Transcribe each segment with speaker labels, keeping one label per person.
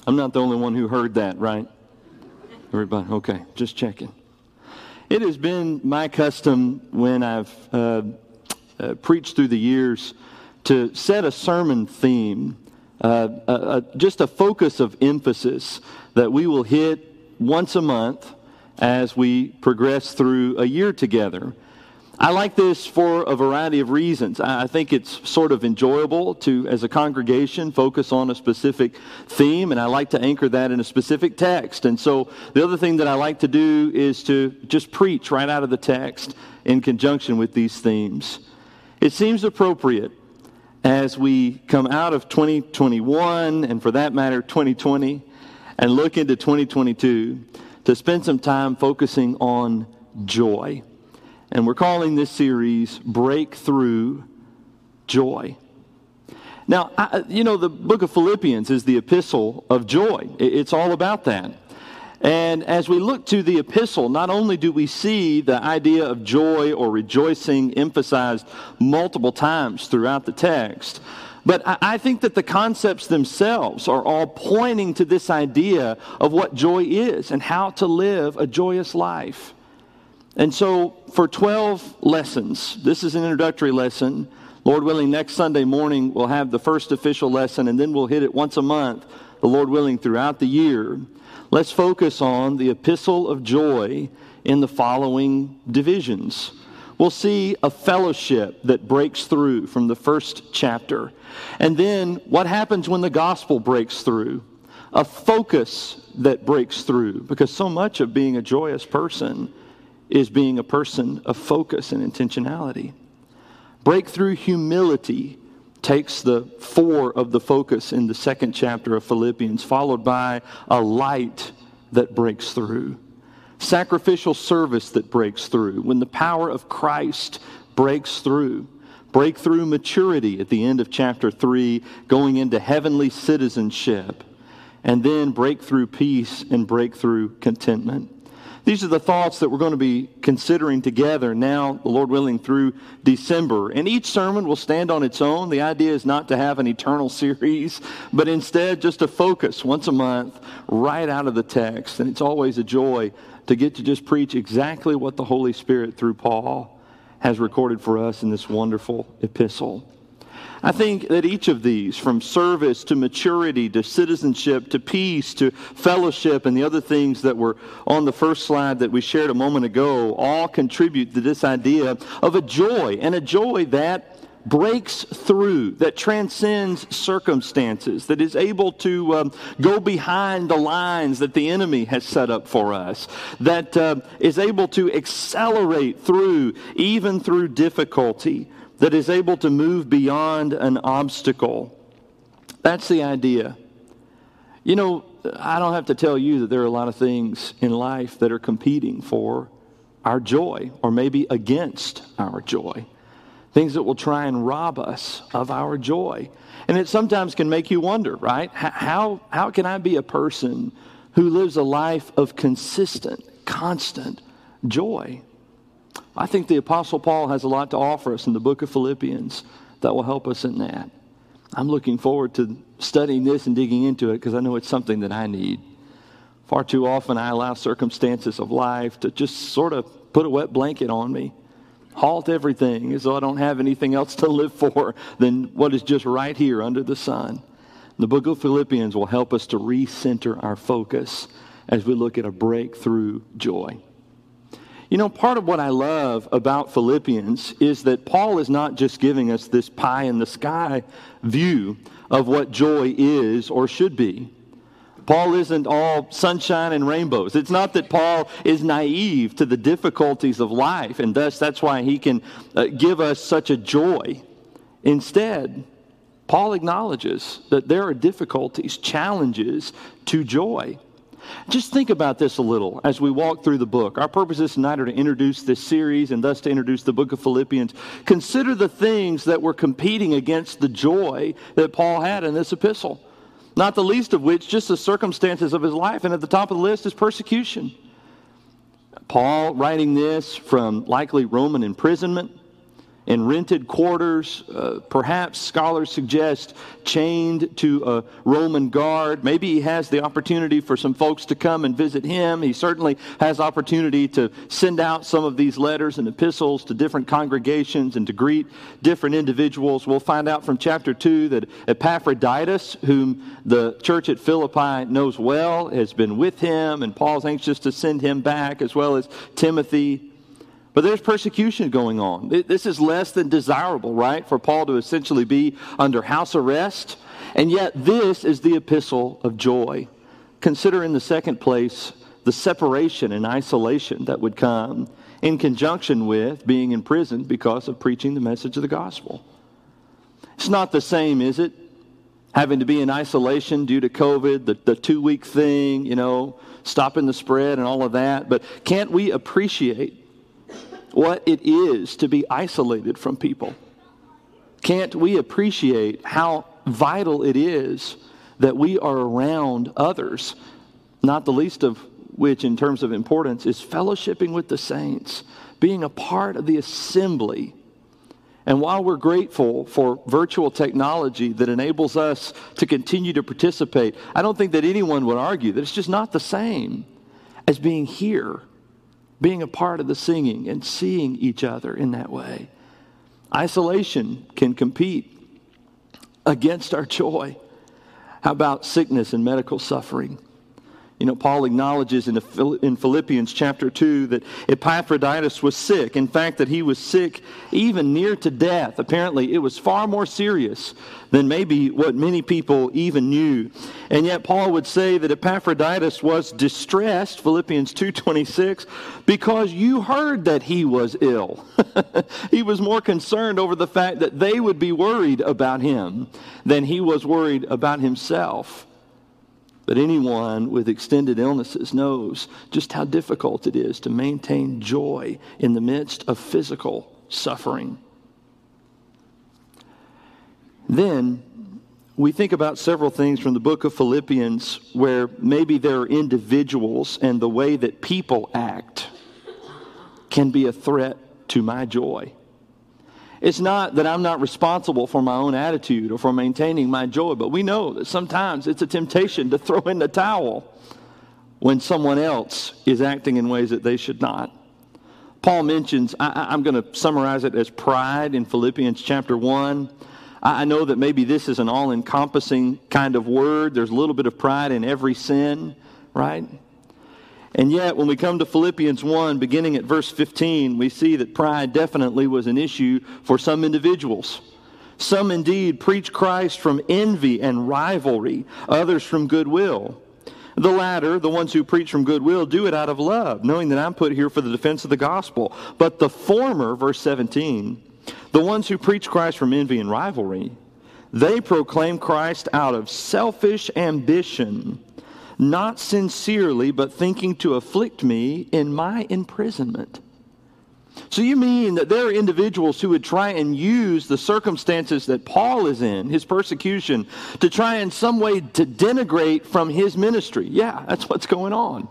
Speaker 1: I'm not the only one who heard that, right? Everybody, okay, just checking. It has been my custom when I've preached through the years to set a sermon theme, just a focus of emphasis that we will hit once a month as we progress through a year together. I like this for a variety of reasons. I think it's sort of enjoyable to, as a congregation, focus on a specific theme, and I like to anchor that in a specific text. And so the other thing that I like to do is to just preach right out of the text in conjunction with these themes. It seems appropriate as we come out of 2021, and for that matter, 2020, and look into 2022, to spend some time focusing on joy. And we're calling this series Breakthrough Joy. Now, the book of Philippians is the epistle of joy. It's all about that. And as we look to the epistle, not only do we see the idea of joy or rejoicing emphasized multiple times throughout the text, but I think that the concepts themselves are all pointing to this idea of what joy is and how to live a joyous life. And so for 12 lessons, this is an introductory lesson. Lord willing, next Sunday morning we'll have the first official lesson, and then we'll hit it once a month, the Lord willing, throughout the year. Let's focus on the epistle of joy in the following divisions. We'll see a fellowship that breaks through from the first chapter. And then what happens when the gospel breaks through? A focus that breaks through, because so much of being a joyous person is being a person of focus and intentionality. Breakthrough humility takes the 4 of the focus in the second chapter of Philippians, followed by a light that breaks through. Sacrificial service that breaks through. When the power of Christ breaks through. Breakthrough maturity at the end of chapter 3, going into heavenly citizenship. And then breakthrough peace and breakthrough contentment. These are the thoughts that we're going to be considering together now, the Lord willing, through December. And each sermon will stand on its own. The idea is not to have an eternal series, but instead just to focus once a month right out of the text. And it's always a joy to get to just preach exactly what the Holy Spirit, through Paul, has recorded for us in this wonderful epistle. I think that each of these, from service to maturity to citizenship to peace to fellowship and the other things that were on the first slide that we shared a moment ago, all contribute to this idea of a joy, and a joy that breaks through, that transcends circumstances, that is able to go behind the lines that the enemy has set up for us, that is able to accelerate through, even through difficulty, that is able to move beyond an obstacle. That's the idea. I don't have to tell you that there are a lot of things in life that are competing for our joy, or maybe against our joy. Things that will try and rob us of our joy. And it sometimes can make you wonder, right? How can I be a person who lives a life of consistent, constant joy? I think the Apostle Paul has a lot to offer us in the book of Philippians that will help us in that. I'm looking forward to studying this and digging into it, because I know it's something that I need. Far too often I allow circumstances of life to just sort of put a wet blanket on me, halt everything as though I don't have anything else to live for than what is just right here under the sun. The book of Philippians will help us to recenter our focus as we look at a breakthrough joy. Part of what I love about Philippians is that Paul is not just giving us this pie-in-the-sky view of what joy is or should be. Paul isn't all sunshine and rainbows. It's not that Paul is naive to the difficulties of life, and thus that's why he can give us such a joy. Instead, Paul acknowledges that there are difficulties, challenges to joy. Just think about this a little as we walk through the book. Our purposes tonight are to introduce this series and thus to introduce the book of Philippians. Consider the things that were competing against the joy that Paul had in this epistle. Not the least of which, just the circumstances of his life. And at the top of the list is persecution. Paul, writing this from likely Roman imprisonment, in rented quarters, perhaps scholars suggest chained to a Roman guard. Maybe he has the opportunity for some folks to come and visit him. He certainly has opportunity to send out some of these letters and epistles to different congregations and to greet different individuals. We'll find out from chapter 2 that Epaphroditus, whom the church at Philippi knows well, has been with him, and Paul's anxious to send him back, as well as Timothy. But there's persecution going on. This is less than desirable, right, for Paul to essentially be under house arrest. And yet this is the epistle of joy. Consider in the second place the separation and isolation that would come in conjunction with being in prison because of preaching the message of the gospel. It's not the same, is it? Having to be in isolation due to COVID, the 2-week thing, stopping the spread and all of that. But can't we appreciate what it is to be isolated from people? Can't we appreciate how vital it is that we are around others, not the least of which in terms of importance is fellowshipping with the saints, being a part of the assembly. And while we're grateful for virtual technology that enables us to continue to participate, I don't think that anyone would argue that it's just not the same as being here, being a part of the singing and seeing each other in that way. Isolation can compete against our joy. How about sickness and medical suffering? Paul acknowledges in Philippians chapter 2 that Epaphroditus was sick. In fact, that he was sick even near to death. Apparently, it was far more serious than maybe what many people even knew. And yet Paul would say that Epaphroditus was distressed, Philippians 2:26, because you heard that he was ill. He was more concerned over the fact that they would be worried about him than he was worried about himself. But anyone with extended illnesses knows just how difficult it is to maintain joy in the midst of physical suffering. Then we think about several things from the book of Philippians where maybe there are individuals and the way that people act can be a threat to my joy. It's not that I'm not responsible for my own attitude or for maintaining my joy, but we know that sometimes it's a temptation to throw in the towel when someone else is acting in ways that they should not. Paul mentions, I'm going to summarize it as pride in Philippians chapter 1. I know that maybe this is an all-encompassing kind of word. There's a little bit of pride in every sin, right? And yet, when we come to Philippians 1, beginning at verse 15, we see that pride definitely was an issue for some individuals. Some indeed preach Christ from envy and rivalry, others from goodwill. The latter, the ones who preach from goodwill, do it out of love, knowing that I'm put here for the defense of the gospel. But the former, verse 17, the ones who preach Christ from envy and rivalry, they proclaim Christ out of selfish ambition, not sincerely, but thinking to afflict me in my imprisonment. So you mean that there are individuals who would try and use the circumstances that Paul is in, his persecution, to try in some way to denigrate from his ministry? Yeah, that's what's going on.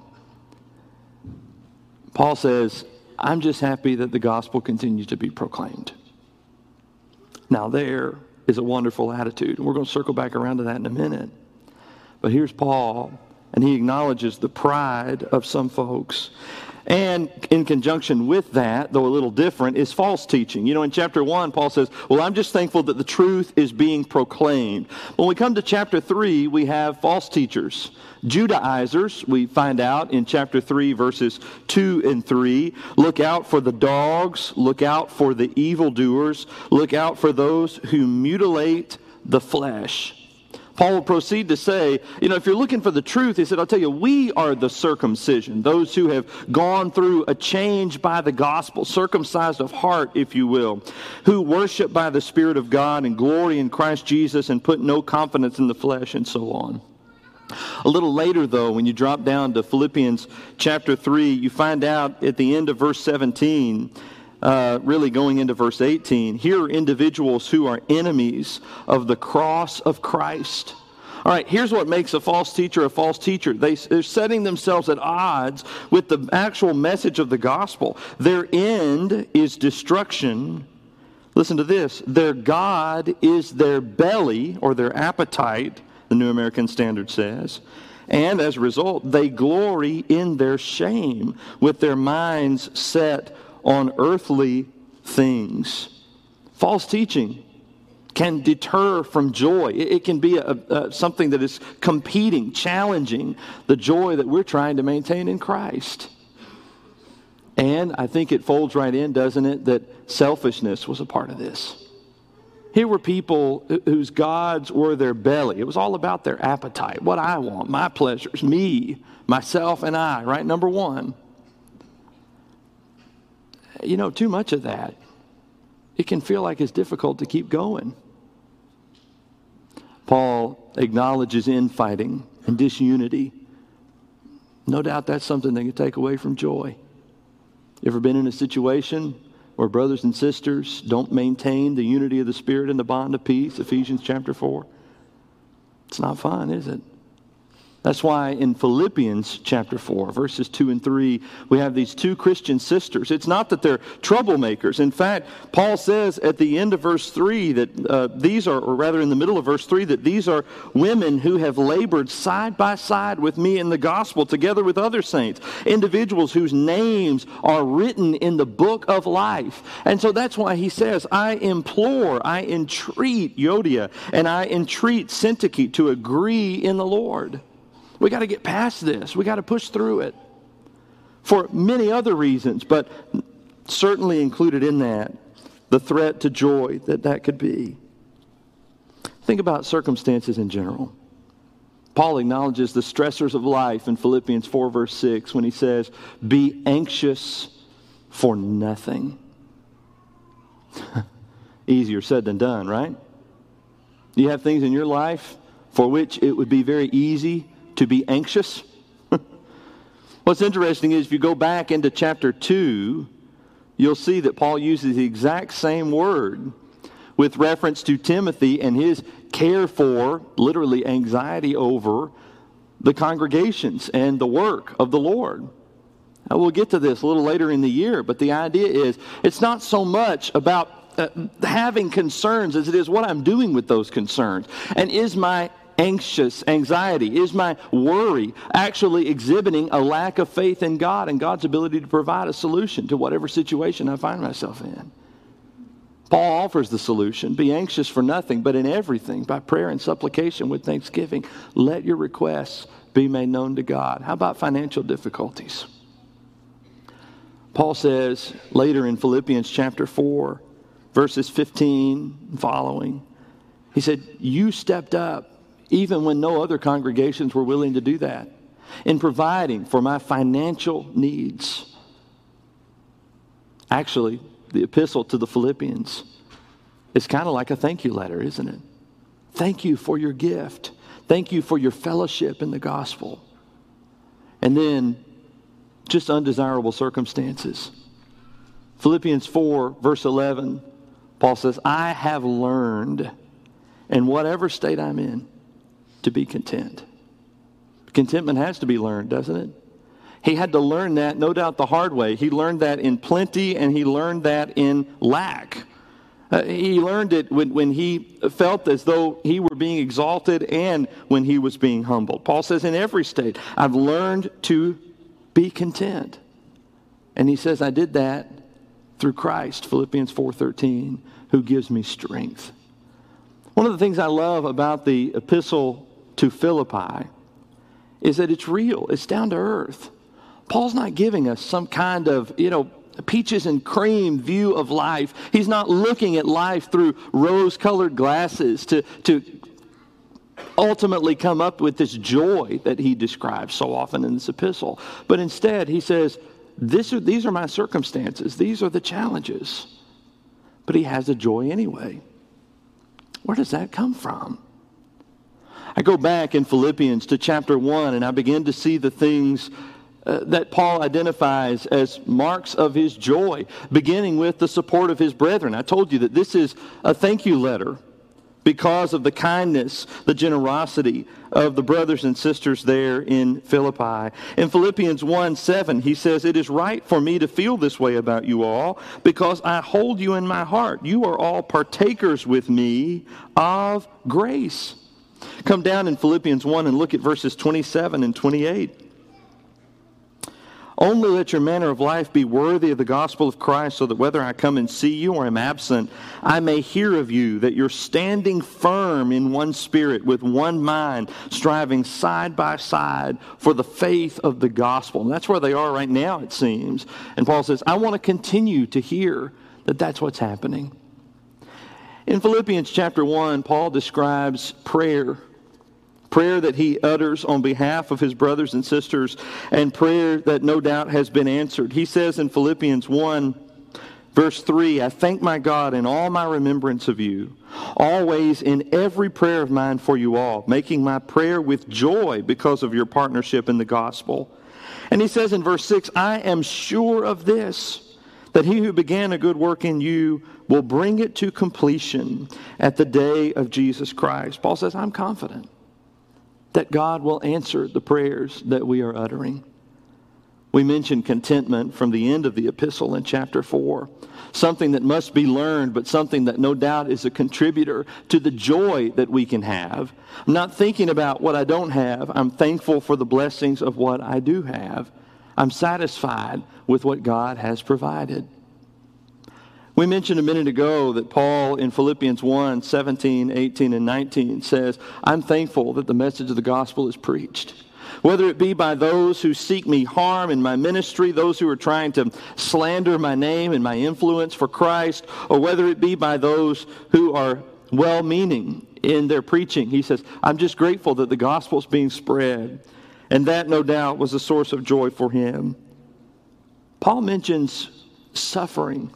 Speaker 1: Paul says, I'm just happy that the gospel continues to be proclaimed. Now there is a wonderful attitude, and we're going to circle back around to that in a minute. But here's Paul, and he acknowledges the pride of some folks. And in conjunction with that, though a little different, is false teaching. You know, in chapter 1, Paul says, well, I'm just thankful that the truth is being proclaimed. When we come to chapter 3, we have false teachers. Judaizers, we find out in chapter 3, verses 2 and 3. Look out for the dogs. Look out for the evildoers. Look out for those who mutilate the flesh. Paul will proceed to say, if you're looking for the truth, he said, I'll tell you, we are the circumcision, those who have gone through a change by the gospel, circumcised of heart, if you will, who worship by the Spirit of God and glory in Christ Jesus and put no confidence in the flesh and so on. A little later, though, when you drop down to Philippians chapter 3, you find out at the end of verse 17, really going into verse 18, here are individuals who are enemies of the cross of Christ. All right, here's what makes a false teacher a false teacher. They're setting themselves at odds with the actual message of the gospel. Their end is destruction. Listen to this. Their God is their belly, or their appetite, the New American Standard says. And as a result, they glory in their shame, with their minds set on earthly things. False teaching can deter from joy. It can be something that is competing, challenging the joy that we're trying to maintain in Christ. And I think it folds right in, doesn't it, that selfishness was a part of this. Here were people whose gods were their belly. It was all about their appetite, what I want, my pleasures, me, myself, and I, right? Number one. You know, too much of that, it can feel like it's difficult to keep going. Paul acknowledges infighting and disunity. No doubt that's something that can take away from joy. You ever been in a situation where brothers and sisters don't maintain the unity of the Spirit and the bond of peace? Ephesians chapter 4. It's not fun, is it? That's why in Philippians chapter 4, verses 2 and 3, we have these two Christian sisters. It's not that they're troublemakers. In fact, Paul says at the end of verse 3 that these are, or rather in the middle of verse 3, that these are women who have labored side by side with me in the gospel, together with other saints, individuals whose names are written in the book of life. And so that's why he says, I implore, I entreat Euodia, and I entreat Syntyche to agree in the Lord. We got to get past this. We got to push through it for many other reasons, but certainly included in that, the threat to joy that could be. Think about circumstances in general. Paul acknowledges the stressors of life in Philippians 4, verse 6, when he says, be anxious for nothing. Easier said than done, right? You have things in your life for which it would be very easy to be anxious. What's interesting is if you go back into chapter 2, you'll see that Paul uses the exact same word with reference to Timothy and his care for, literally anxiety over, the congregations and the work of the Lord. Now, we'll get to this a little later in the year, but the idea is it's not so much about having concerns as it is what I'm doing with those concerns. And is my anxiety, is my worry actually exhibiting a lack of faith in God and God's ability to provide a solution to whatever situation I find myself in? Paul offers the solution. Be anxious for nothing, but in everything, by prayer and supplication with thanksgiving, let your requests be made known to God. How about financial difficulties? Paul says later in Philippians chapter 4, verses 15 and following, he said, you stepped up even when no other congregations were willing to do that, in providing for my financial needs. Actually, the epistle to the Philippians is kind of like a thank you letter, isn't it? Thank you for your gift. Thank you for your fellowship in the gospel. And then just undesirable circumstances. Philippians 4, verse 11, Paul says, I have learned in whatever state I'm in to be content. Contentment has to be learned, doesn't it? He had to learn that, no doubt, the hard way. He learned that in plenty and he learned that in lack. He learned it when he felt as though he were being exalted and when he was being humbled. Paul says, in every state, I've learned to be content. And he says, I did that through Christ, Philippians 4:13, who gives me strength. One of the things I love about the epistle to Philippi is that it's real. It's down to earth. Paul's not giving us some kind of, peaches and cream view of life. He's not looking at life through rose-colored glasses to ultimately come up with this joy that he describes so often in this epistle. But instead, he says, these are my circumstances. These are the challenges. But he has a joy anyway. Where does that come from? I go back in Philippians to chapter 1 and I begin to see the things that Paul identifies as marks of his joy, beginning with the support of his brethren. I told you that this is a thank you letter because of the kindness, the generosity of the brothers and sisters there in Philippi. In Philippians 1:7, he says, "It is right for me to feel this way about you all, because I hold you in my heart. You are all partakers with me of grace." Come down in Philippians 1 and look at verses 27 and 28. "Only let your manner of life be worthy of the gospel of Christ, so that whether I come and see you or am absent, I may hear of you, that you're standing firm in one spirit, with one mind, striving side by side for the faith of the gospel." And that's where they are right now, it seems. And Paul says, I want to continue to hear that that's what's happening. In Philippians chapter 1, Paul describes prayer that he utters on behalf of his brothers and sisters, and prayer that no doubt has been answered. He says in Philippians 1, verse 3, "I thank my God in all my remembrance of you, always in every prayer of mine for you all, making my prayer with joy because of your partnership in the gospel." And he says in verse 6, "I am sure of this, that he who began a good work in you will bring it to completion at the day of Jesus Christ." Paul says, I'm confident that God will answer the prayers that we are uttering. We mentioned contentment from the end of the epistle in chapter 4. Something that must be learned, but something that no doubt is a contributor to the joy that we can have. I'm not thinking about what I don't have. I'm thankful for the blessings of what I do have. I'm satisfied with what God has provided. We mentioned a minute ago that Paul in Philippians 1, 17, 18, and 19 says, I'm thankful that the message of the gospel is preached. Whether it be by those who seek me harm in my ministry, those who are trying to slander my name and my influence for Christ, or whether it be by those who are well-meaning in their preaching. He says, I'm just grateful that the gospel is being spread. And that, no doubt, was a source of joy for him. Paul mentions suffering.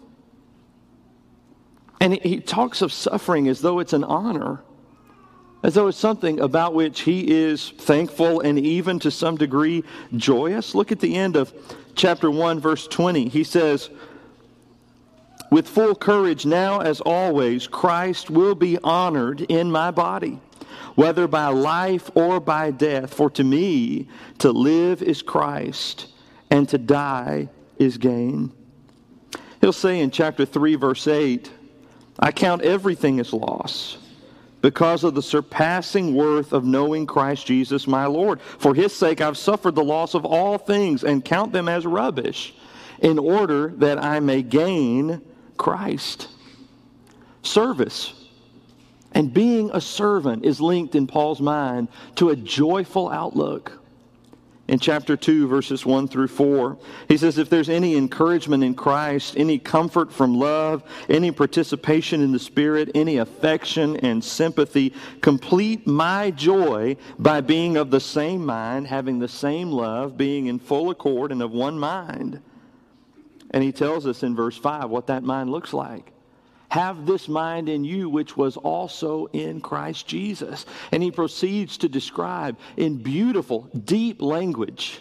Speaker 1: And he talks of suffering as though it's an honor, as though it's something about which he is thankful and even to some degree joyous. Look at the end of chapter 1, verse 20. He says, with full courage now as always, Christ will be honored in my body, whether by life or by death. For to me, to live is Christ, and to die is gain. He'll say in chapter 3, verse 8, I count everything as loss because of the surpassing worth of knowing Christ Jesus my Lord. For his sake I've suffered the loss of all things and count them as rubbish, in order that I may gain Christ. Service and being a servant is linked in Paul's mind to a joyful outlook. In chapter 2, verses 1 through 4, he says, if there's any encouragement in Christ, any comfort from love, any participation in the Spirit, any affection and sympathy, complete my joy by being of the same mind, having the same love, being in full accord and of one mind. And he tells us in verse 5 what that mind looks like. Have this mind in you, which was also in Christ Jesus. And he proceeds to describe in beautiful, deep language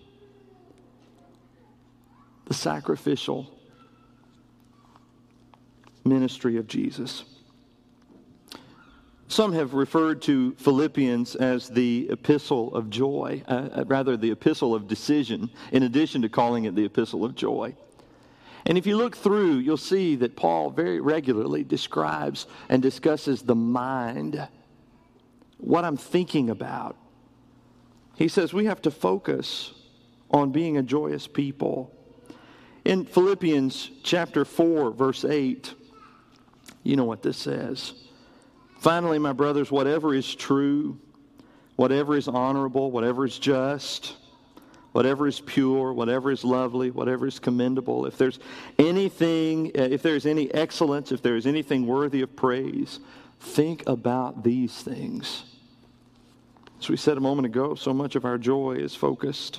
Speaker 1: the sacrificial ministry of Jesus. Some have referred to Philippians as the epistle of joy, rather the epistle of decision, in addition to calling it the epistle of joy. And if you look through, you'll see that Paul very regularly describes and discusses the mind, what I'm thinking about. He says we have to focus on being a joyous people. In Philippians chapter 4, verse 8, you know what this says. Finally, my brothers, whatever is true, whatever is honorable, whatever is just, whatever is pure, whatever is lovely, whatever is commendable, if there's anything, if there's any excellence, if there is anything worthy of praise, think about these things. As we said a moment ago, so much of our joy is focused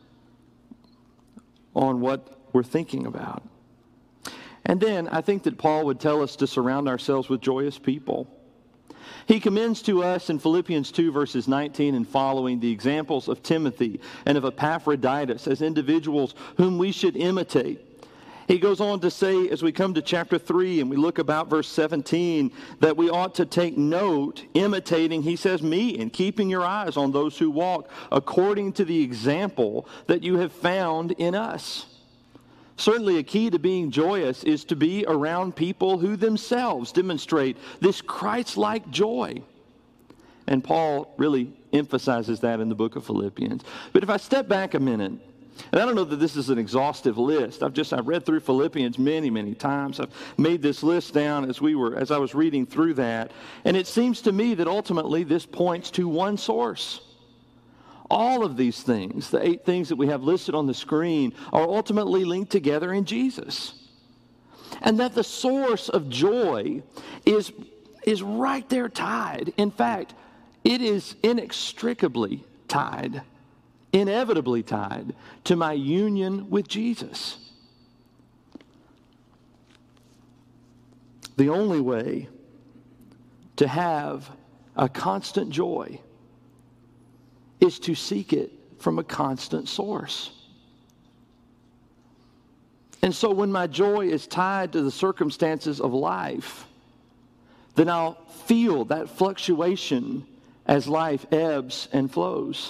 Speaker 1: on what we're thinking about. And then I think that Paul would tell us to surround ourselves with joyous people. He commends to us in Philippians 2, verses 19 and following, the examples of Timothy and of Epaphroditus as individuals whom we should imitate. He goes on to say, as we come to chapter 3 and we look about verse 17, that we ought to take note, imitating, he says, me, and keeping your eyes on those who walk according to the example that you have found in us. Certainly a key to being joyous is to be around people who themselves demonstrate this Christ-like joy. And Paul really emphasizes that in the book of Philippians. But if I step back a minute, and I don't know that this is an exhaustive list. I've read through Philippians many, many times. I've made this list down as I was reading through that. And it seems to me that ultimately this points to one source. All of these things, the 8 things that we have listed on the screen, are ultimately linked together in Jesus. And that the source of joy is right there tied. In fact, it is inextricably tied, inevitably tied to my union with Jesus. The only way to have a constant joy is to seek it from a constant source. And so when my joy is tied to the circumstances of life, then I'll feel that fluctuation as life ebbs and flows.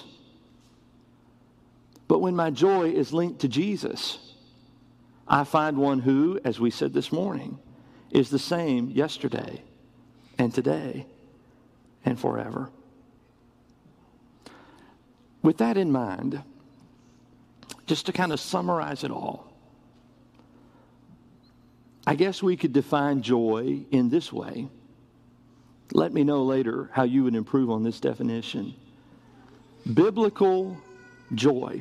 Speaker 1: But when my joy is linked to Jesus, I find one who, as we said this morning, is the same yesterday and today and forever. With that in mind, just to kind of summarize it all, I guess we could define joy in this way. Let me know later how you would improve on this definition. Biblical joy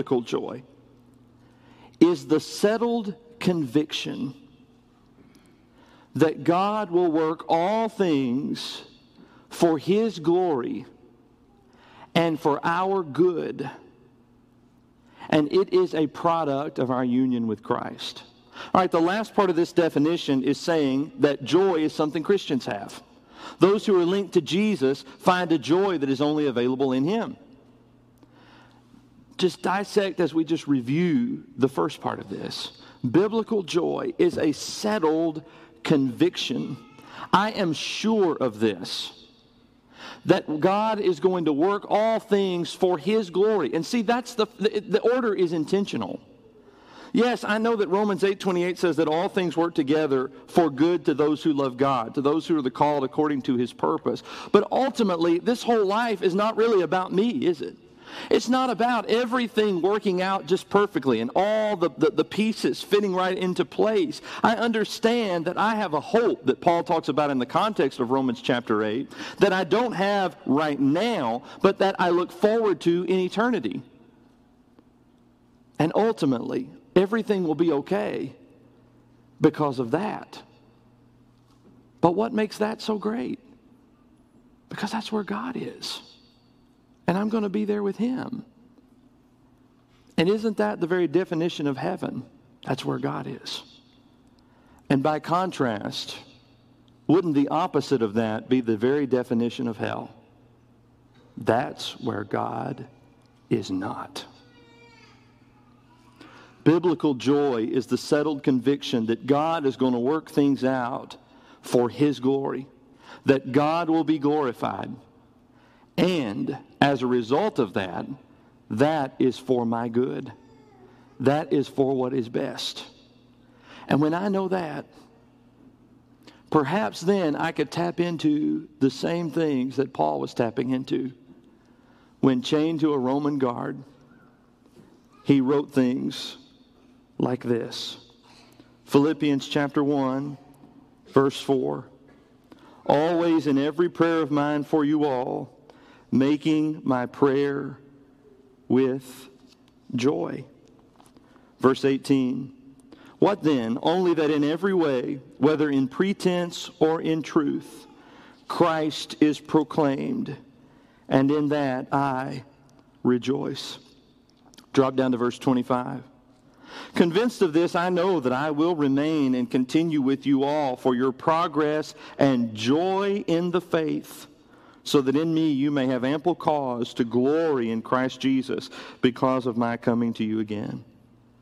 Speaker 1: is the settled conviction that God will work all things for His glory and for our good. And it is a product of our union with Christ. All right, the last part of this definition is saying that joy is something Christians have. Those who are linked to Jesus find a joy that is only available in Him. Just dissect as we just review the first part of this. Biblical joy is a settled conviction. I am sure of this, that God is going to work all things for His glory. And see, that's the order is intentional. Yes, I know that Romans 8:28 says that all things work together for good to those who love God, to those who are the called according to His purpose. But ultimately, this whole life is not really about me, is it? It's not about everything working out just perfectly and all the pieces fitting right into place. I understand that I have a hope that Paul talks about in the context of Romans chapter 8 that I don't have right now, but that I look forward to in eternity. And ultimately, everything will be okay because of that. But what makes that so great? Because that's where God is. And I'm going to be there with Him. And isn't that the very definition of heaven? That's where God is. And by contrast, wouldn't the opposite of that be the very definition of hell? That's where God is not. Biblical joy is the settled conviction that God is going to work things out for His glory, that God will be glorified. And as a result of that, that is for my good. That is for what is best. And when I know that, perhaps then I could tap into the same things that Paul was tapping into. When chained to a Roman guard, he wrote things like this. Philippians chapter 1, verse 4. Always in every prayer of mine for you all, making my prayer with joy. Verse 18. What then? Only that in every way, whether in pretense or in truth, Christ is proclaimed, and in that I rejoice. Drop down to verse 25. Convinced of this, I know that I will remain and continue with you all for your progress and joy in the faith, so that in me you may have ample cause to glory in Christ Jesus because of my coming to you again.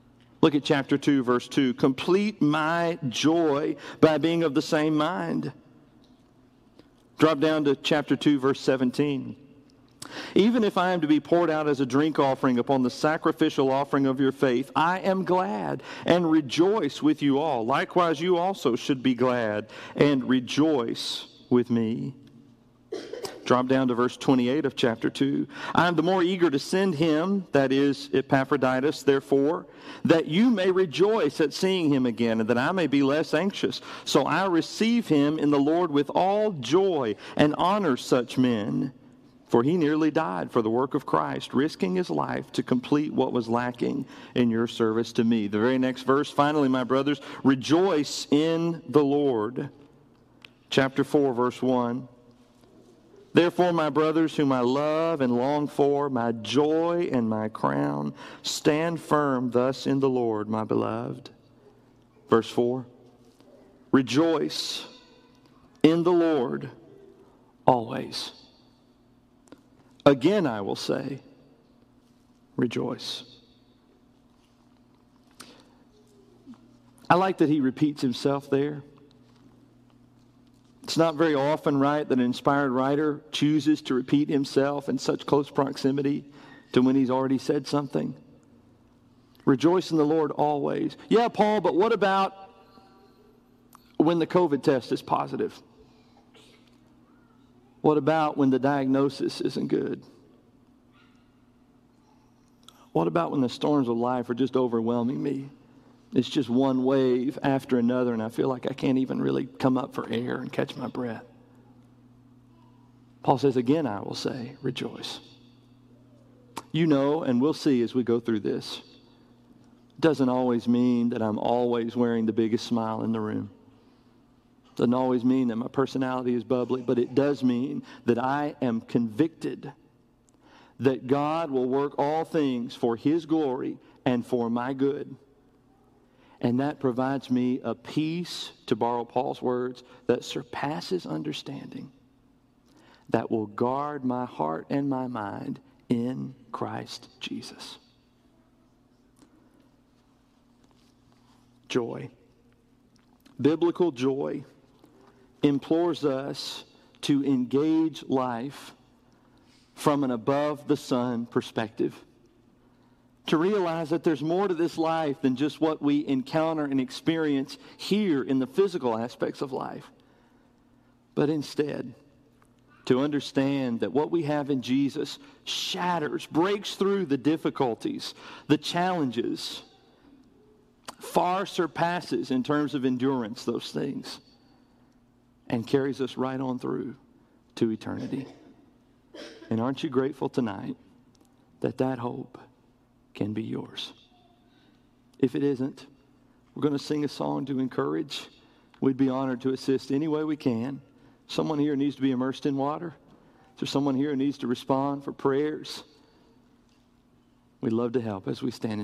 Speaker 1: Look at chapter 2, verse 2. Complete my joy by being of the same mind. Drop down to chapter 2, verse 17. Even if I am to be poured out as a drink offering upon the sacrificial offering of your faith, I am glad and rejoice with you all. Likewise, you also should be glad and rejoice with me. Drop down to verse 28 of chapter 2. I am the more eager to send him, that is Epaphroditus, therefore, that you may rejoice at seeing him again, and that I may be less anxious. So I receive him in the Lord with all joy and honor such men. For he nearly died for the work of Christ, risking his life to complete what was lacking in your service to me. The very next verse, finally, my brothers, rejoice in the Lord. Chapter 4, verse 1. Therefore, my brothers, whom I love and long for, my joy and my crown, stand firm thus in the Lord, my beloved. Verse 4. Rejoice in the Lord always. Again, I will say, rejoice. I like that he repeats himself there. It's not very often, right, that an inspired writer chooses to repeat himself in such close proximity to when he's already said something. Rejoice in the Lord always. Yeah, Paul, but what about when the COVID test is positive? What about when the diagnosis isn't good? What about when the storms of life are just overwhelming me? It's just one wave after another, and I feel like I can't even really come up for air and catch my breath. Paul says, again, I will say, rejoice. You know, and we'll see as we go through this, it doesn't always mean that I'm always wearing the biggest smile in the room. Doesn't always mean that my personality is bubbly, but it does mean that I am convicted that God will work all things for his glory and for my good. And that provides me a peace, to borrow Paul's words, that surpasses understanding, that will guard my heart and my mind in Christ Jesus. Joy. Biblical joy implores us to engage life from an above-the-sun perspective. To realize that there's more to this life than just what we encounter and experience here in the physical aspects of life. But instead, to understand that what we have in Jesus shatters, breaks through the difficulties, the challenges, far surpasses in terms of endurance those things, and carries us right on through to eternity. And aren't you grateful tonight that that hope can be yours? If it isn't, we're going to sing a song to encourage. We'd be honored to assist any way we can. Someone here needs to be immersed in water. Is there someone here who needs to respond for prayers? We'd love to help as we stand in